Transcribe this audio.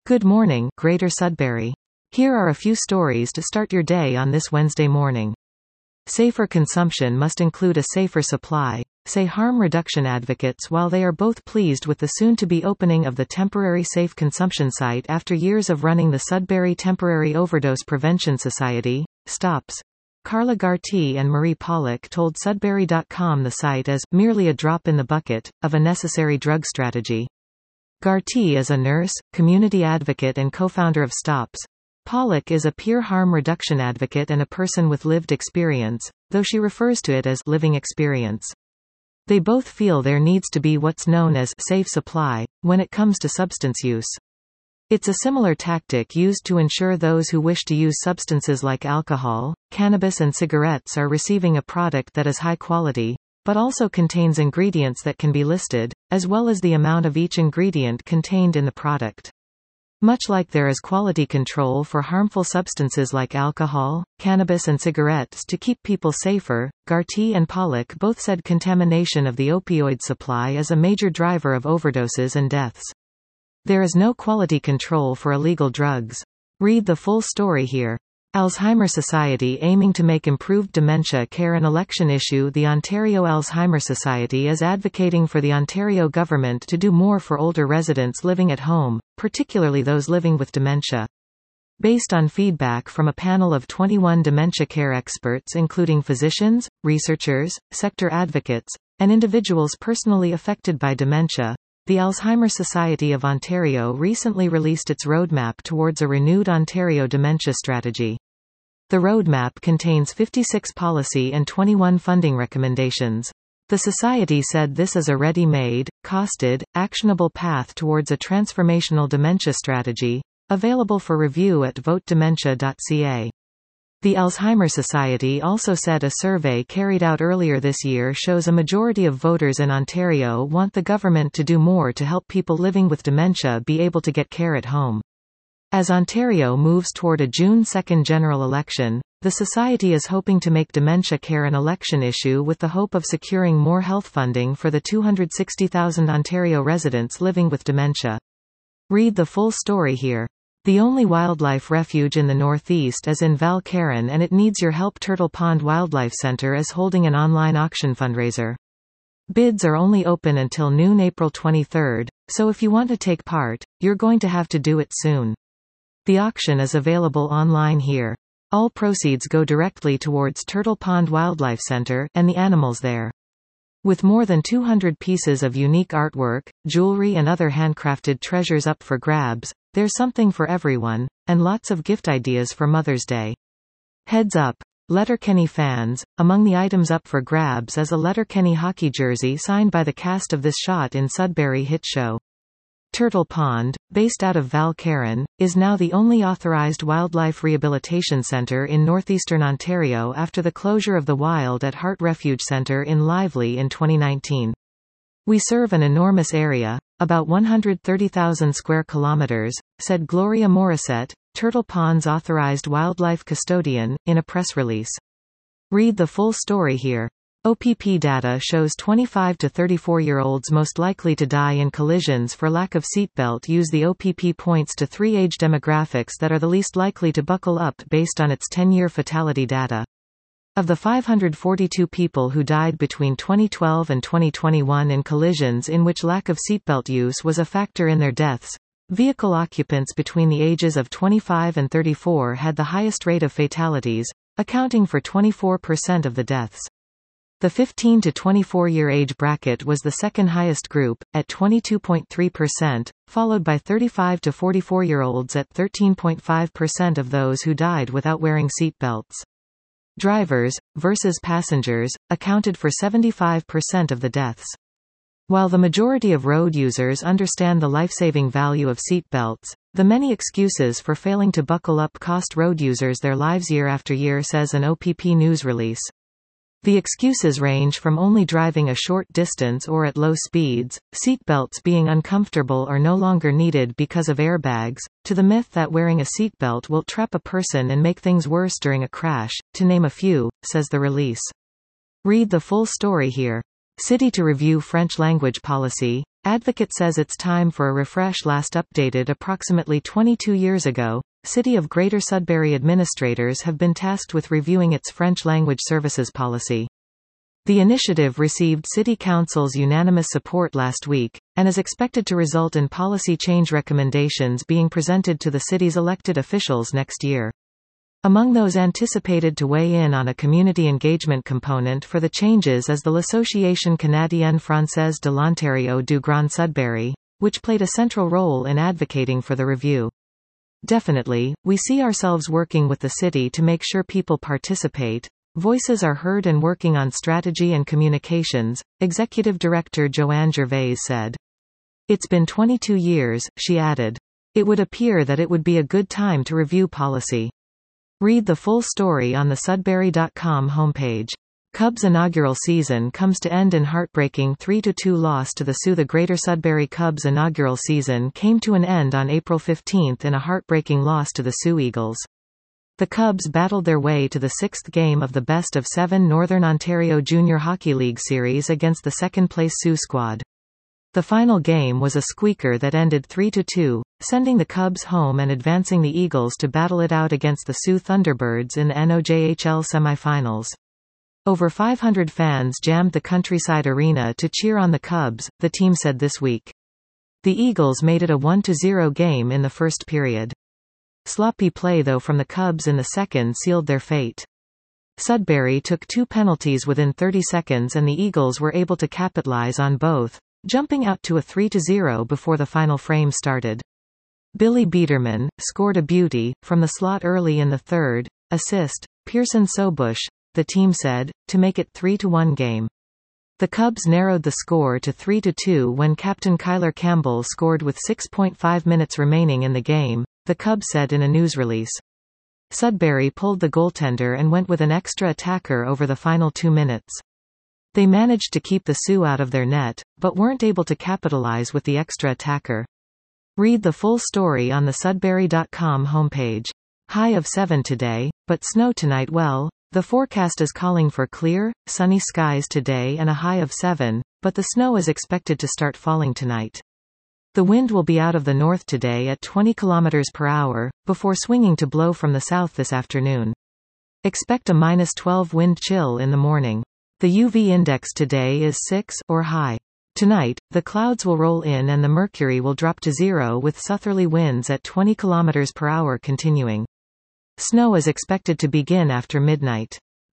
Good morning, Greater Sudbury. Here are a few stories to start your day on this Wednesday morning. Safer consumption must include a safer supply, say harm reduction advocates, while they are both pleased with the soon-to-be opening of the temporary safe consumption site after years of running the Sudbury Temporary Overdose Prevention Society, STOPS. Carla Gartee and Marie Pollock told Sudbury.com the site is merely a drop in the bucket of a necessary drug strategy. Gartee is a nurse, community advocate and co-founder of STOPS. Pollock is a peer harm reduction advocate and a person with lived experience, though she refers to it as living experience. They both feel there needs to be what's known as safe supply when it comes to substance use. It's a similar tactic used to ensure those who wish to use substances like alcohol, cannabis and cigarettes are receiving a product that is high quality, but also contains ingredients that can be listed, as well as the amount of each ingredient contained in the product. Much like there is quality control for harmful substances like alcohol, cannabis and cigarettes to keep people safer, Gartee and Pollock both said contamination of the opioid supply is a major driver of overdoses and deaths. There is no quality control for illegal drugs. Read the full story here. Alzheimer's Society aiming to make improved dementia care an election issue. The Ontario Alzheimer's Society is advocating for the Ontario government to do more for older residents living at home, particularly those living with dementia. Based on feedback from a panel of 21 dementia care experts including physicians, researchers, sector advocates, and individuals personally affected by dementia, the Alzheimer's Society of Ontario recently released its roadmap towards a renewed Ontario dementia strategy. The roadmap contains 56 policy and 21 funding recommendations. The Society said this is a ready-made, costed, actionable path towards a transformational dementia strategy, available for review at votedementia.ca. The Alzheimer's Society also said a survey carried out earlier this year shows a majority of voters in Ontario want the government to do more to help people living with dementia be able to get care at home. As Ontario moves toward a June 2 general election, the Society is hoping to make dementia care an election issue with the hope of securing more health funding for the 260,000 Ontario residents living with dementia. Read the full story here. The only wildlife refuge in the Northeast is in Val Caron and it needs your help. Turtle Pond Wildlife Center is holding an online auction fundraiser. Bids are only open until noon April 23, so if you want to take part, you're going to have to do it soon. The auction is available online here. All proceeds go directly towards Turtle Pond Wildlife Center and the animals there. With more than 200 pieces of unique artwork, jewelry and other handcrafted treasures up for grabs, there's something for everyone, and lots of gift ideas for Mother's Day. Heads up, Letterkenny fans, among the items up for grabs is a Letterkenny hockey jersey signed by the cast of this Shot in Sudbury hit show. Turtle Pond, based out of Val Caron, is now the only authorized wildlife rehabilitation centre in northeastern Ontario after the closure of the Wild at Heart Refuge Centre in Lively in 2019. We serve an enormous area, about 130,000 square kilometers, said Gloria Morissette, Turtle Pond's authorized wildlife custodian, in a press release. Read the full story here. OPP data shows 25 to 34-year-olds most likely to die in collisions for lack of seatbelt use. The OPP points to three age demographics that are the least likely to buckle up based on its 10-year fatality data. Of the 542 people who died between 2012 and 2021 in collisions in which lack of seatbelt use was a factor in their deaths, vehicle occupants between the ages of 25 and 34 had the highest rate of fatalities, accounting for 24% of the deaths. The 15 to 24-year age bracket was the second highest group, at 22.3%, followed by 35 to 44-year-olds at 13.5% of those who died without wearing seatbelts. Drivers, versus passengers, accounted for 75% of the deaths. While the majority of road users understand the life-saving value of seatbelts, the many excuses for failing to buckle up cost road users their lives year after year, says an OPP news release. The excuses range from only driving a short distance or at low speeds, seatbelts being uncomfortable or no longer needed because of airbags, to the myth that wearing a seatbelt will trap a person and make things worse during a crash, to name a few, says the release. Read the full story here. City to review French language policy. Advocate says it's time for a refresh. Last updated approximately 22 years ago, City of Greater Sudbury administrators have been tasked with reviewing its French language services policy. The initiative received City Council's unanimous support last week, and is expected to result in policy change recommendations being presented to the city's elected officials next year. Among those anticipated to weigh in on a community engagement component for the changes is the L'Association Canadienne Française de l'Ontario du Grand Sudbury, which played a central role in advocating for the review. Definitely, we see ourselves working with the city to make sure people participate, voices are heard and working on strategy and communications, Executive Director Joanne Gervais said. It's been 22 years, she added. It would appear that it would be a good time to review policy. Read the full story on the Sudbury.com homepage. Cubs' inaugural season comes to end in heartbreaking 3-2 loss to the Sioux. The Greater Sudbury Cubs' inaugural season came to an end on April 15 in a heartbreaking loss to the Sioux Eagles. The Cubs battled their way to the sixth game of the best-of-7 Northern Ontario Junior Hockey League series against the second-place Sioux squad. The final game was a squeaker that ended 3-2, sending the Cubs home and advancing the Eagles to battle it out against the Sioux Thunderbirds in the NOJHL semifinals. Over 500 fans jammed the Countryside Arena to cheer on the Cubs, the team said this week. The Eagles made it a 1-0 game in the first period. Sloppy play though from the Cubs in the second sealed their fate. Sudbury took 2 penalties within 30 seconds and the Eagles were able to capitalize on both, jumping out to a 3-0 before the final frame started. Billy Biederman scored a beauty from the slot early in the third, assist, Pearson Sobush, the team said, to make it 3-1 game. The Cubs narrowed the score to 3-2 when captain Kyler Campbell scored with 6.5 minutes remaining in the game, the Cubs said in a news release. Sudbury pulled the goaltender and went with an extra attacker over the final 2 minutes. They managed to keep the Sioux out of their net, but weren't able to capitalize with the extra attacker. Read the full story on the Sudbury.com homepage. High of 7 today, but snow tonight. Well, the forecast is calling for clear, sunny skies today and a high of 7, but the snow is expected to start falling tonight. The wind will be out of the north today at 20 km per hour, before swinging to blow from the south this afternoon. Expect a -12 wind chill in the morning. The UV index today is 6 or high. Tonight, the clouds will roll in and the mercury will drop to 0 with southerly winds at 20 km per hour continuing. Snow is expected to begin after midnight.